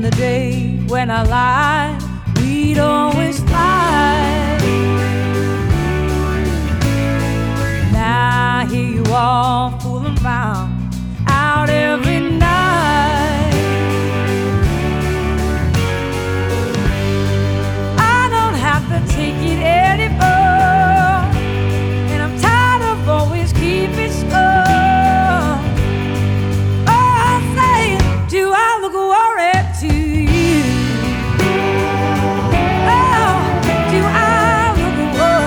the day when I lied, we'd always fight. Now here you are fooling around out every night. I don't have to take it anymore, and I'm tired of always keeping score. Do I look worried to you? Oh, do I look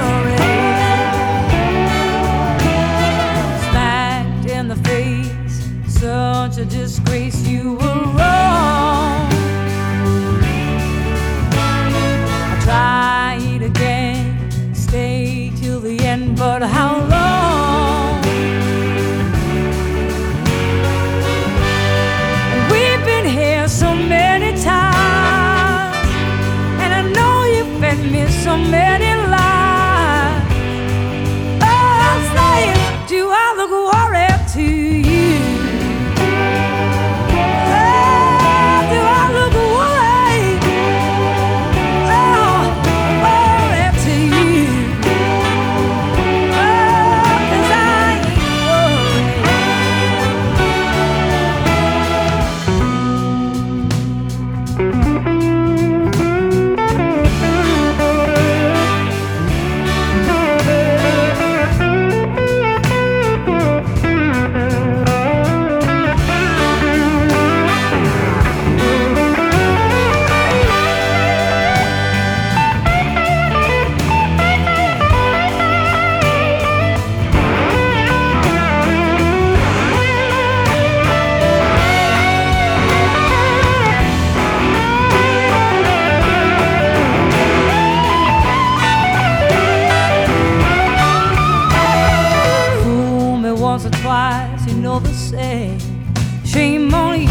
worried? Smacked in the face, such a disgrace, you were wrong. I tried again, stay till the end, but how long? So many times, and I know you've fed me so many lies. Oh, I'm saying, do I look worried to you? Oh, do I look worried? Oh, worried to you? Oh, 'cause I ain't once or twice, you know the saying. Shame on you.